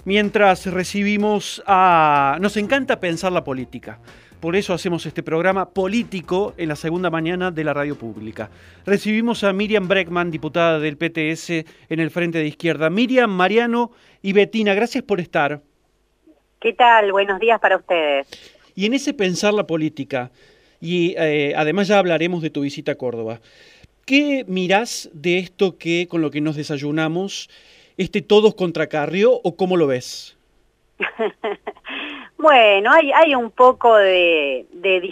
mientras recibimos a... Nos encanta pensar la política. Por eso hacemos este programa político en la segunda mañana de la radio pública. Recibimos a Miriam Bregman, diputada del PTS en el Frente de Izquierda. Miriam, Mariano y Betina, gracias por estar. ¿Qué tal? Buenos días para ustedes. Y en ese pensar la política, y además ya hablaremos de tu visita a Córdoba, ¿qué mirás de esto que con lo que nos desayunamos, todos contra Carrió, o cómo lo ves? Bueno, hay un poco de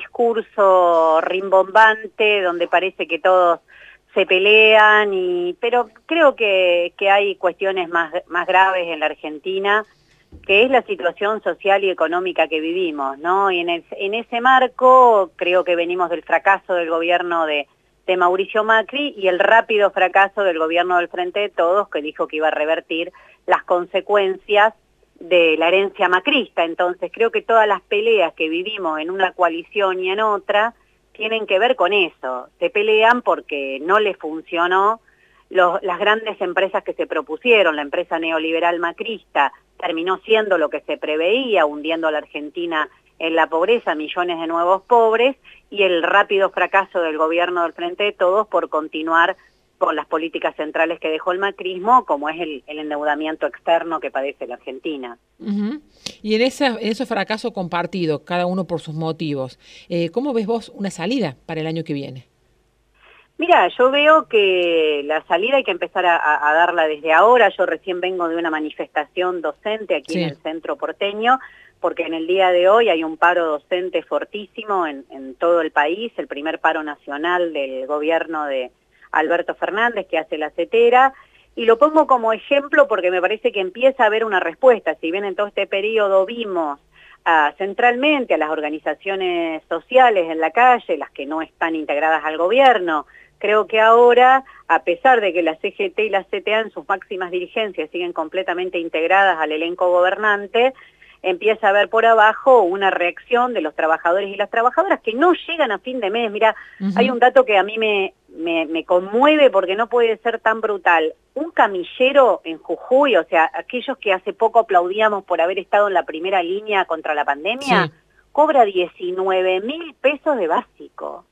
discurso rimbombante donde parece que todos se pelean, pero creo que hay cuestiones más graves en la Argentina, que es la situación social y económica que vivimos, ¿no? Y en ese marco creo que venimos del fracaso del gobierno de Mauricio Macri y el rápido fracaso del gobierno del Frente de Todos, que dijo que iba a revertir las consecuencias de la herencia macrista. Entonces creo que todas las peleas que vivimos en una coalición y en otra tienen que ver con eso. Se pelean porque no les funcionó las grandes empresas que se propusieron. La empresa neoliberal macrista terminó siendo lo que se preveía, hundiendo a la Argentina en la pobreza, millones de nuevos pobres, y el rápido fracaso del gobierno del Frente de Todos por continuar con las políticas centrales que dejó el macrismo, como es el endeudamiento externo que padece la Argentina. Y en ese fracaso compartido, cada uno por sus motivos, ¿cómo ves vos una salida para el año que viene? Mira, yo veo que la salida hay que empezar a darla desde ahora. Yo recién vengo de una manifestación docente aquí en el centro porteño, porque en el día de hoy hay un paro docente fortísimo en todo el país, el primer paro nacional del gobierno de Alberto Fernández, que hace la CETERA, y lo pongo como ejemplo porque me parece que empieza a haber una respuesta. Si bien en todo este periodo vimos centralmente a las organizaciones sociales en la calle, las que no están integradas al gobierno, creo que ahora, a pesar de que la CGT y la CTA en sus máximas dirigencias siguen completamente integradas al elenco gobernante, empieza a haber por abajo una reacción de los trabajadores y las trabajadoras que no llegan a fin de mes. Mira, hay un dato que a mí me conmueve porque no puede ser tan brutal. Un camillero en Jujuy, o sea, aquellos que hace poco aplaudíamos por haber estado en la primera línea contra la pandemia, cobra 19.000 pesos de básico.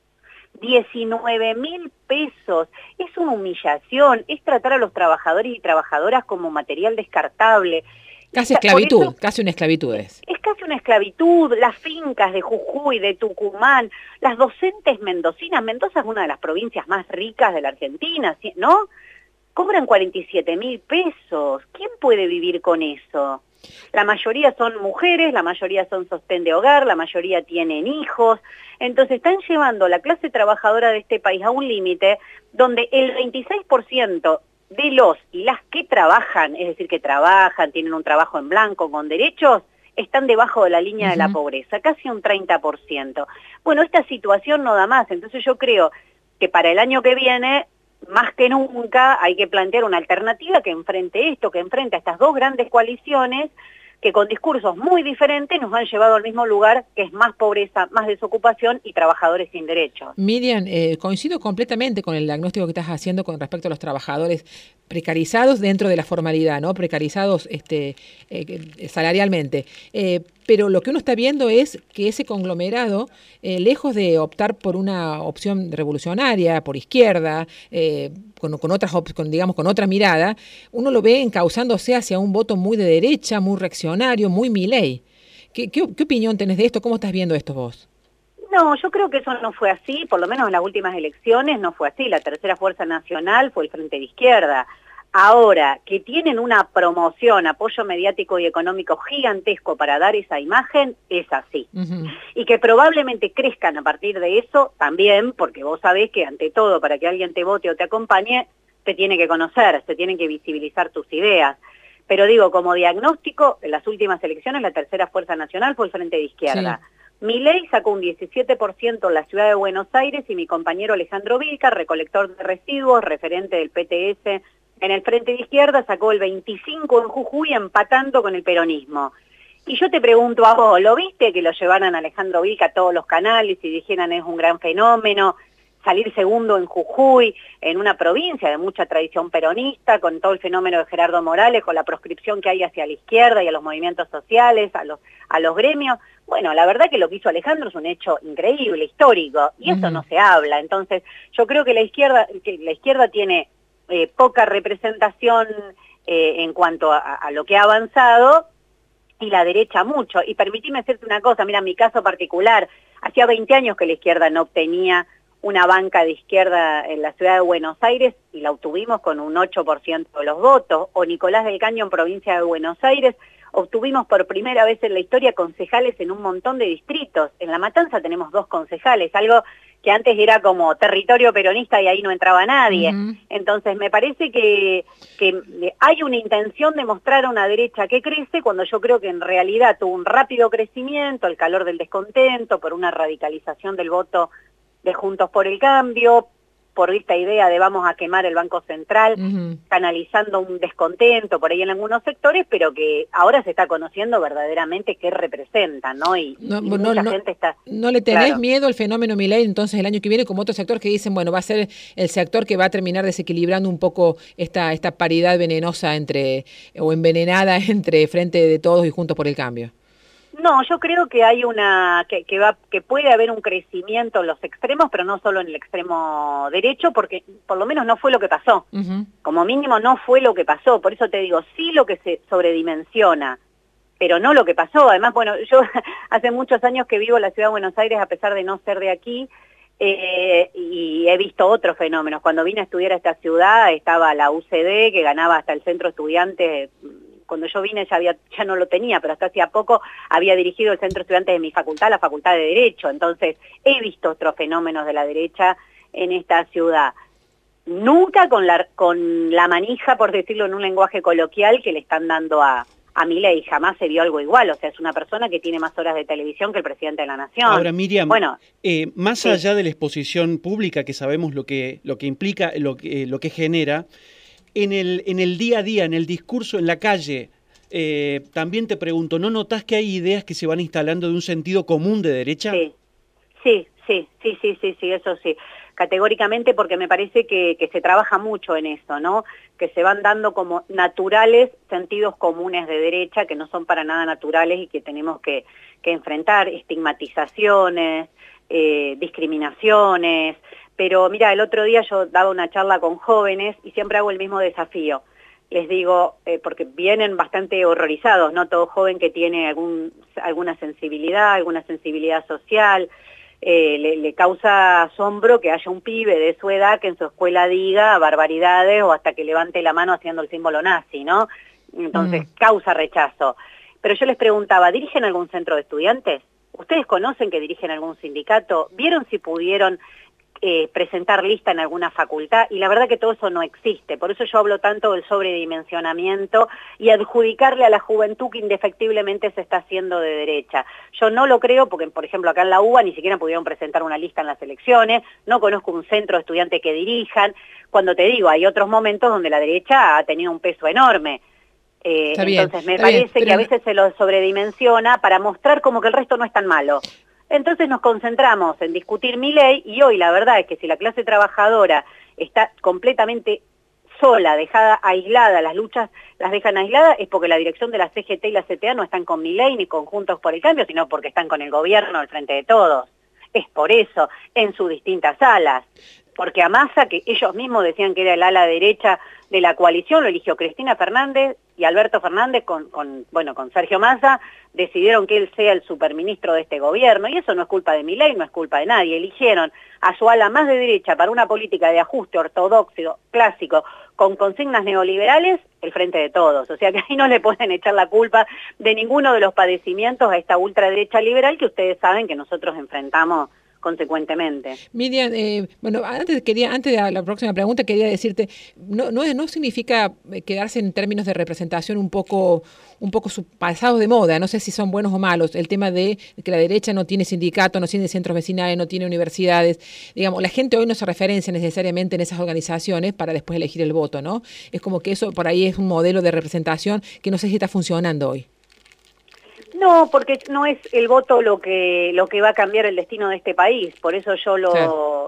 19.000 pesos. Es una humillación, es tratar a los trabajadores y trabajadoras como material descartable. Casi esclavitud, casi una esclavitud es. Es casi una esclavitud. Las fincas de Jujuy, de Tucumán, las docentes mendocinas. Mendoza es una de las provincias más ricas de la Argentina, ¿no? Cobran 47.000 pesos. ¿Quién puede vivir con eso? La mayoría son mujeres, la mayoría son sostén de hogar, la mayoría tienen hijos. Entonces están llevando a la clase trabajadora de este país a un límite donde el 26% de los y las que trabajan, es decir, que trabajan, tienen un trabajo en blanco con derechos, están debajo de la línea de la pobreza, casi un 30%. Bueno, esta situación no da más, entonces yo creo que para el año que viene, más que nunca, hay que plantear una alternativa que enfrente esto, que enfrente a estas dos grandes coaliciones, que con discursos muy diferentes nos han llevado al mismo lugar, que es más pobreza, más desocupación y trabajadores sin derechos. Miriam, coincido completamente con el diagnóstico que estás haciendo con respecto a los trabajadores precarizados dentro de la formalidad, ¿no? Precarizados salarialmente. Pero lo que uno está viendo es que ese conglomerado, lejos de optar por una opción revolucionaria, por izquierda, con otra mirada, uno lo ve encauzándose hacia un voto muy de derecha, muy reaccionario, muy Milei. ¿Qué opinión tenés de esto? ¿Cómo estás viendo esto vos? No, yo creo que eso no fue así, por lo menos en las últimas elecciones no fue así. La tercera fuerza nacional fue el Frente de Izquierda. Ahora, que tienen una promoción, apoyo mediático y económico gigantesco para dar esa imagen, es así. Y que probablemente crezcan a partir de eso también, porque vos sabés que ante todo, para que alguien te vote o te acompañe, te tiene que conocer, se tienen que visibilizar tus ideas. Pero digo, como diagnóstico, en las últimas elecciones la tercera fuerza nacional fue el Frente de Izquierda. Milei sacó un 17% en la ciudad de Buenos Aires y mi compañero Alejandro Vilca, recolector de residuos, referente del PTS en el Frente de Izquierda, sacó el 25% en Jujuy, empatando con el peronismo. Y yo te pregunto a vos, ¿lo viste que lo llevaran a Alejandro Vilca a todos los canales y dijeran es un gran fenómeno? salir segundo en Jujuy, en una provincia de mucha tradición peronista, con todo el fenómeno de Gerardo Morales, con la proscripción que hay hacia la izquierda y a los movimientos sociales, a los gremios. Bueno, la verdad que lo que hizo Alejandro es un hecho increíble, histórico, y eso no se habla. Entonces, yo creo que la izquierda tiene poca representación en cuanto a lo que ha avanzado, y la derecha mucho. Y permitime decirte una cosa, mira, en mi caso particular, hacía 20 años que la izquierda no obtenía una banca de izquierda en la ciudad de Buenos Aires, y la obtuvimos con un 8% de los votos, o Nicolás del Caño en provincia de Buenos Aires, obtuvimos por primera vez en la historia concejales en un montón de distritos. En La Matanza tenemos 2 concejales, algo que antes era como territorio peronista y ahí no entraba nadie. Entonces me parece que hay una intención de mostrar a una derecha que crece, cuando yo creo que en realidad tuvo un rápido crecimiento, el calor del descontento, por una radicalización del voto de Juntos por el Cambio, por esta idea de vamos a quemar el Banco Central, canalizando un descontento por ahí en algunos sectores, pero que ahora se está conociendo verdaderamente qué representan, ¿no? Y mucha gente está... ¿No le tenés miedo al fenómeno Milei entonces el año que viene, como otro sector que dicen, bueno, va a ser el sector que va a terminar desequilibrando un poco esta paridad venenosa o envenenada entre Frente de Todos y Juntos por el Cambio? No, yo creo que hay que puede haber un crecimiento en los extremos, pero no solo en el extremo derecho, porque por lo menos no fue lo que pasó. Como mínimo no fue lo que pasó. Por eso te digo, sí lo que se sobredimensiona, pero no lo que pasó. Además, bueno, yo hace muchos años que vivo en la ciudad de Buenos Aires, a pesar de no ser de aquí, y he visto otros fenómenos. Cuando vine a estudiar a esta ciudad, estaba la UCD, que ganaba hasta el centro estudiante. Cuando yo vine ya no lo tenía, pero hasta hacía poco había dirigido el centro estudiante de mi facultad, la Facultad de Derecho. Entonces, he visto otros fenómenos de la derecha en esta ciudad. Nunca con la manija, por decirlo en un lenguaje coloquial, que le están dando a Milei. Jamás se vio algo igual. O sea, es una persona que tiene más horas de televisión que el presidente de la Nación. Ahora, Miriam, bueno, más allá de la exposición pública, que sabemos lo que implica, lo que genera, en el día a día, en el discurso, en la calle, también te pregunto, ¿no notás que hay ideas que se van instalando de un sentido común de derecha? Sí, eso sí, categóricamente, porque me parece que se trabaja mucho en eso, ¿no? Que se van dando como naturales sentidos comunes de derecha, que no son para nada naturales y que tenemos que enfrentar, estigmatizaciones, discriminaciones. Pero mira, el otro día yo daba una charla con jóvenes y siempre hago el mismo desafío. Les digo, porque vienen bastante horrorizados, ¿no? Todo joven que tiene alguna sensibilidad social, le causa asombro que haya un pibe de su edad que en su escuela diga barbaridades o hasta que levante la mano haciendo el símbolo nazi, ¿no? Entonces causa rechazo. Pero yo les preguntaba, ¿dirigen algún centro de estudiantes? ¿Ustedes conocen que dirigen algún sindicato? ¿Vieron si pudieron presentar lista en alguna facultad? Y la verdad que todo eso no existe. Por eso yo hablo tanto del sobredimensionamiento y adjudicarle a la juventud que indefectiblemente se está haciendo de derecha. Yo no lo creo porque, por ejemplo, acá en la UBA ni siquiera pudieron presentar una lista en las elecciones, no conozco un centro de estudiantes que dirijan. Cuando te digo, hay otros momentos donde la derecha ha tenido un peso enorme. Entonces me parece que a veces se lo sobredimensiona para mostrar como que el resto no es tan malo. Entonces nos concentramos en discutir Milei, y hoy la verdad es que si la clase trabajadora está completamente sola, dejada aislada, las luchas las dejan aisladas, es porque la dirección de la CGT y la CTA no están con Milei ni con Juntos por el Cambio, sino porque están con el gobierno al Frente de Todos. Es por eso, en sus distintas alas. Porque a Massa, que ellos mismos decían que era el ala derecha de la coalición, lo eligió Cristina Fernández y Alberto Fernández con Sergio Massa, decidieron que él sea el superministro de este gobierno, y eso no es culpa de Milei, no es culpa de nadie. Eligieron a su ala más de derecha para una política de ajuste ortodoxo, clásico, con consignas neoliberales, el Frente de Todos. O sea que ahí no le pueden echar la culpa de ninguno de los padecimientos a esta ultraderecha liberal que ustedes saben que nosotros enfrentamos consecuentemente. Miriam, antes de la próxima pregunta quería decirte, no significa quedarse en términos de representación un poco pasados de moda, no sé si son buenos o malos, el tema de que la derecha no tiene sindicatos, no tiene centros vecinales, no tiene universidades, digamos, la gente hoy no se referencia necesariamente en esas organizaciones para después elegir el voto, ¿no? Es como que eso por ahí es un modelo de representación que no sé si está funcionando hoy. No, porque no es el voto lo que va a cambiar el destino de este país. Por eso yo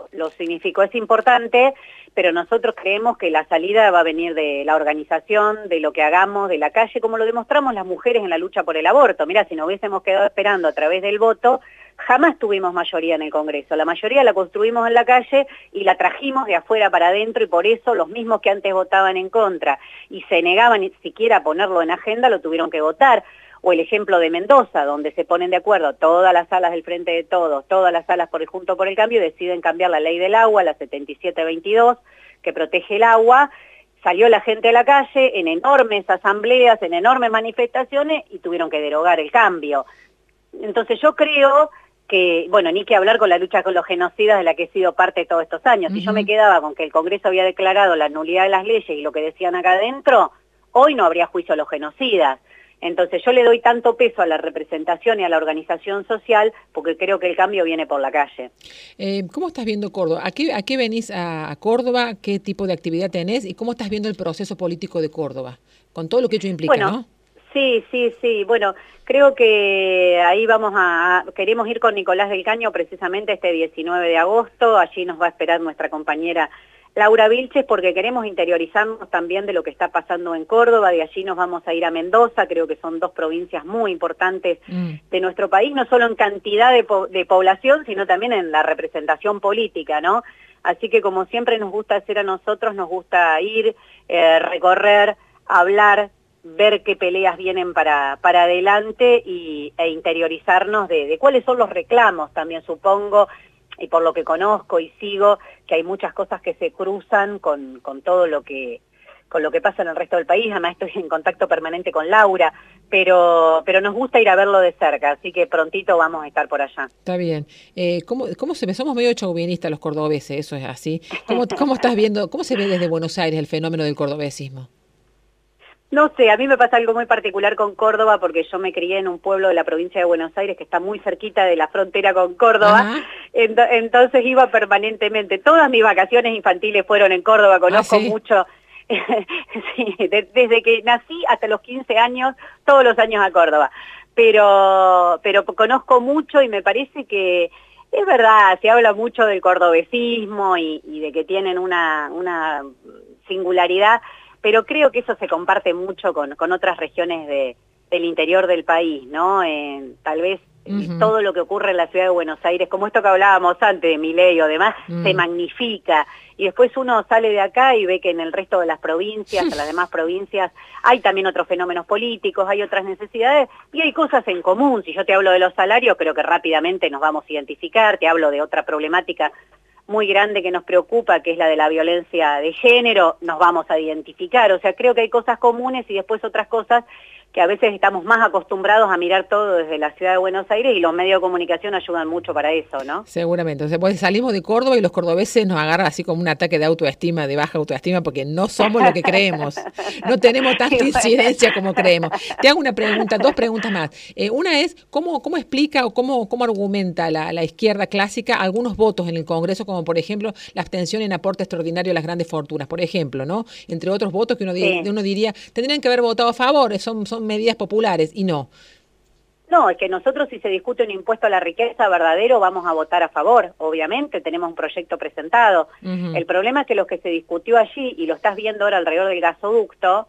lo significó. Es importante, pero nosotros creemos que la salida va a venir de la organización, de lo que hagamos, de la calle, como lo demostramos las mujeres en la lucha por el aborto. Mira, si nos hubiésemos quedado esperando a través del voto, jamás tuvimos mayoría en el Congreso. La mayoría la construimos en la calle y la trajimos de afuera para adentro, y por eso los mismos que antes votaban en contra y se negaban ni siquiera a ponerlo en agenda, lo tuvieron que votar. O el ejemplo de Mendoza, donde se ponen de acuerdo todas las salas del Frente de Todos, todas las salas por el Juntos por el Cambio, y deciden cambiar la ley del agua, la 7722, que protege el agua. Salió la gente a la calle en enormes asambleas, en enormes manifestaciones, y tuvieron que derogar el cambio. Entonces yo creo que, bueno, ni que hablar con la lucha con los genocidas, de la que he sido parte todos estos años. Si yo me quedaba con que el Congreso había declarado la nulidad de las leyes y lo que decían acá adentro, hoy no habría juicio a los genocidas. Entonces yo le doy tanto peso a la representación y a la organización social porque creo que el cambio viene por la calle. ¿Cómo estás viendo Córdoba? ¿A qué venís a Córdoba? ¿Qué tipo de actividad tenés? ¿Y cómo estás viendo el proceso político de Córdoba? Con todo lo que ello implica, bueno, ¿no? Sí. Bueno, creo que ahí queremos ir con Nicolás del Caño precisamente este 19 de agosto. Allí nos va a esperar nuestra compañera Laura Vilches, porque queremos interiorizarnos también de lo que está pasando en Córdoba. De allí nos vamos a ir a Mendoza. Creo que son dos provincias muy importantes de nuestro país, no solo en cantidad de población, sino también en la representación política, ¿no? Así que como siempre nos gusta hacer a nosotros, nos gusta ir, recorrer, hablar, ver qué peleas vienen para adelante e interiorizarnos de cuáles son los reclamos también, supongo, y por lo que conozco y sigo, que hay muchas cosas que se cruzan con todo lo que pasa en el resto del país. Además estoy en contacto permanente con Laura, pero nos gusta ir a verlo de cerca, así que prontito vamos a estar por allá. Está bien. ¿Cómo se ve? Somos medio chauvinistas los cordobeses, eso es así. ¿Cómo estás viendo, cómo se ve desde Buenos Aires el fenómeno del cordobesismo? No sé, a mí me pasa algo muy particular con Córdoba porque yo me crié en un pueblo de la provincia de Buenos Aires que está muy cerquita de la frontera con Córdoba. Entonces iba permanentemente. Todas mis vacaciones infantiles fueron en Córdoba, conozco mucho. Sí, desde que nací hasta los 15 años, todos los años a Córdoba. Pero conozco mucho y me parece que es verdad, se habla mucho del cordobesismo y de que tienen una singularidad, pero creo que eso se comparte mucho con otras regiones del interior del país, ¿no? Tal vez todo lo que ocurre en la ciudad de Buenos Aires, como esto que hablábamos antes de Milei o demás, se magnifica. Y después uno sale de acá y ve que en el resto de las provincias, en las demás provincias, hay también otros fenómenos políticos, hay otras necesidades y hay cosas en común. Si yo te hablo de los salarios, creo que rápidamente nos vamos a identificar. Te hablo de otra problemática muy grande que nos preocupa, que es la de la violencia de género, nos vamos a identificar. O sea, creo que hay cosas comunes y después otras cosas que a veces estamos más acostumbrados a mirar todo desde la ciudad de Buenos Aires y los medios de comunicación ayudan mucho para eso, ¿no? Seguramente. O sea, pues salimos de Córdoba y los cordobeses nos agarran así como un ataque de autoestima, de baja autoestima, porque no somos lo que creemos. No tenemos tanta incidencia como creemos. Te hago una pregunta, dos preguntas más. Una es, ¿cómo explica o cómo argumenta la izquierda clásica algunos votos en el Congreso, como por ejemplo la abstención en aporte extraordinario a las grandes fortunas, por ejemplo, ¿no? Entre otros votos que uno diría, tendrían que haber votado a favor, son medidas populares, y no. No, es que nosotros si se discute un impuesto a la riqueza verdadero vamos a votar a favor, obviamente, tenemos un proyecto presentado. El problema es que lo que se discutió allí, y lo estás viendo ahora alrededor del gasoducto,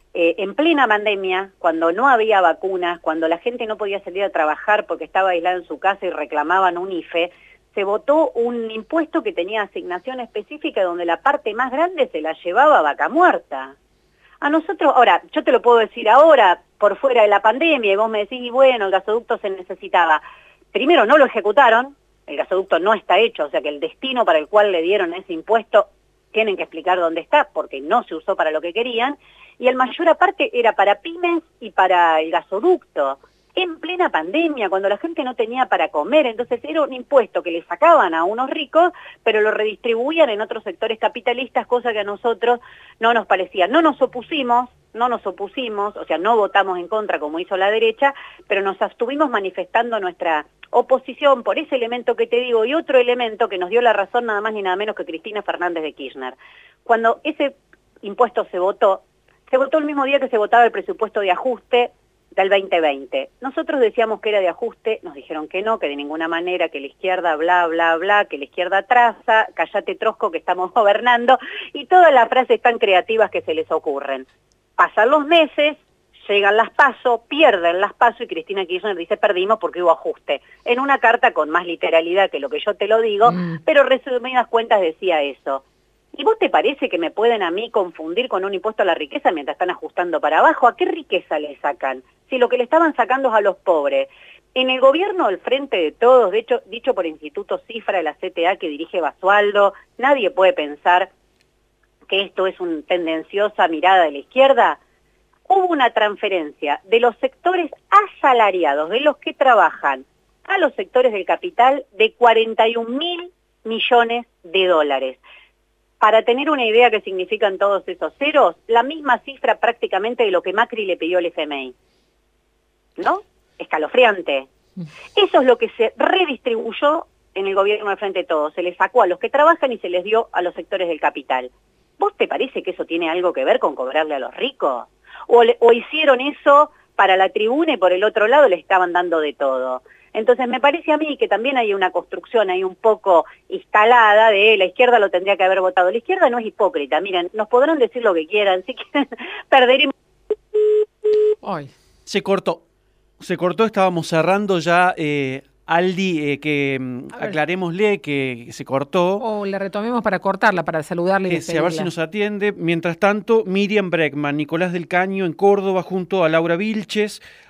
en plena pandemia, cuando no había vacunas, cuando la gente no podía salir a trabajar porque estaba aislada en su casa y reclamaban un IFE, se votó un impuesto que tenía asignación específica donde la parte más grande se la llevaba Vaca Muerta. A nosotros, ahora, yo te lo puedo decir ahora, por fuera de la pandemia, y vos me decís, y bueno, el gasoducto se necesitaba. Primero, no lo ejecutaron, el gasoducto no está hecho, o sea que el destino para el cual le dieron ese impuesto, tienen que explicar dónde está, porque no se usó para lo que querían, y el mayor aparte era para pymes y para el gasoducto, en plena pandemia, cuando la gente no tenía para comer. Entonces era un impuesto que le sacaban a unos ricos, pero lo redistribuían en otros sectores capitalistas, cosa que a nosotros no nos parecía. No nos opusimos, o sea, no votamos en contra como hizo la derecha, pero nos estuvimos manifestando nuestra oposición por ese elemento que te digo, y otro elemento que nos dio la razón nada más ni nada menos que Cristina Fernández de Kirchner. Cuando ese impuesto se votó el mismo día que se votaba el presupuesto de ajuste del 2020. Nosotros decíamos que era de ajuste, nos dijeron que no, que de ninguna manera, que la izquierda bla, bla, bla, que la izquierda traza, cállate trosco que estamos gobernando, y todas las frases tan creativas que se les ocurren. Pasan los meses, llegan las PASO, pierden las PASO y Cristina Kirchner dice perdimos porque hubo ajuste. En una carta con más literalidad que lo que yo te lo digo, pero resumidas cuentas decía eso. ¿Y vos te parece que me pueden a mí confundir con un impuesto a la riqueza mientras están ajustando para abajo? ¿A qué riqueza le sacan? Si lo que le estaban sacando es a los pobres. En el gobierno del Frente de Todos, de hecho, dicho por Instituto Cifra de la CTA que dirige Basualdo, nadie puede pensar que esto es una tendenciosa mirada de la izquierda. Hubo una transferencia de los sectores asalariados, de los que trabajan, a los sectores del capital de 41.000 millones de dólares. Para tener una idea qué significan todos esos ceros, la misma cifra prácticamente de lo que Macri le pidió al FMI. ¿No? Escalofriante. Eso es lo que se redistribuyó en el gobierno del Frente de Todos. Se les sacó a los que trabajan y se les dio a los sectores del capital. ¿Vos te parece que eso tiene algo que ver con cobrarle a los ricos? ¿O hicieron eso para la tribuna y por el otro lado le estaban dando de todo? Entonces me parece a mí que también hay una construcción ahí un poco instalada de la izquierda lo tendría que haber votado. La izquierda no es hipócrita, miren, nos podrán decir lo que quieran, si quieren perderemos. Ay. Se cortó, estábamos cerrando ya, Aldi, aclarémosle que se cortó. O la retomemos para cortarla, para saludarle y despedirla. A ver si nos atiende. Mientras tanto, Miriam Bregman, Nicolás del Caño en Córdoba junto a Laura Vilches,